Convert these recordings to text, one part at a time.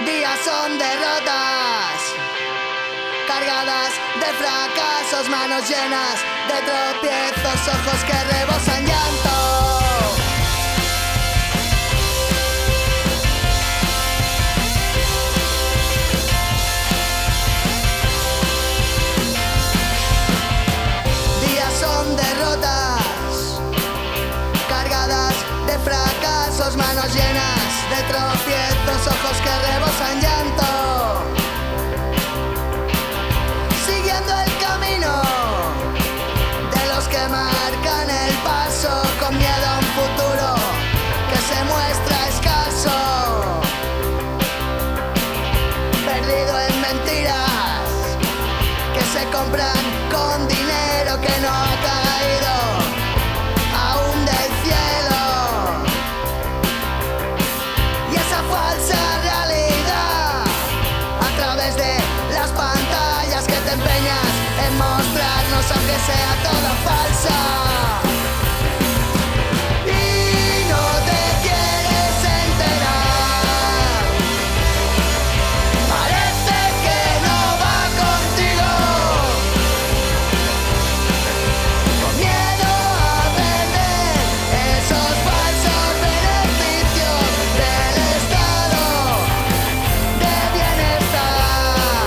Días son derrotas, cargadas de fracasos, manos llenas de tropiezos, ojos que rebosan llanto. Días son derrotas, cargadas de fracasos, manos llenas de tropiezos, ojos que rebosan llanto. Siguiendo el camino de los que marcan el paso, con miedo a un futuro que se muestra escaso, perdido en mentiras que se compran con dinero que no ha caído aún del cielo. Y esa falsa realidad, a través de las pantallas que te empeñas en mostrarnos, aunque sea todo falsa. Y no te quieres enterar, parece que no va contigo, con miedo a perder esos falsos beneficios del estado de bienestar.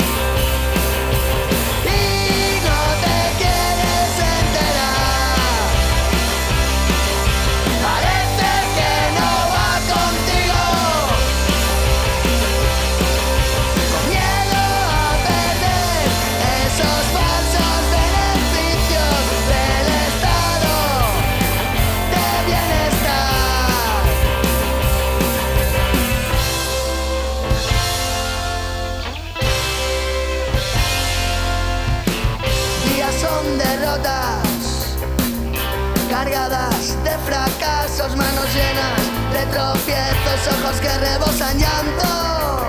Y no te quieres enterar, parece que no va contigo, con miedo a perder esos falsos beneficios del estado de bienestar. Días son derrotas, cargadas de fracasos, manos llenas de tropiezos, ojos que rebosan llanto.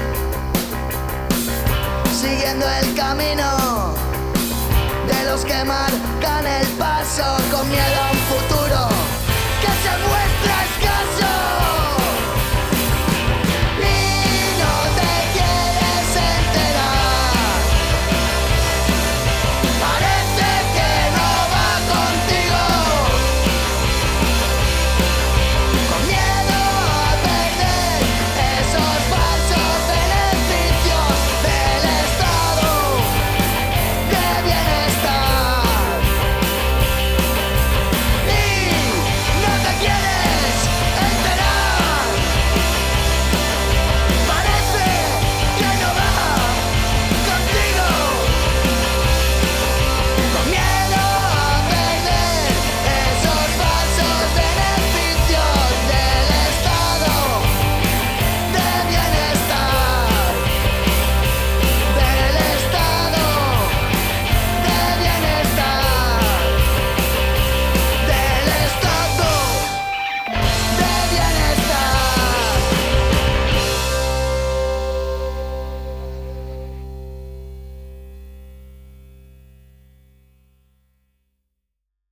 Siguiendo el camino de los que marcan el paso, con miedo a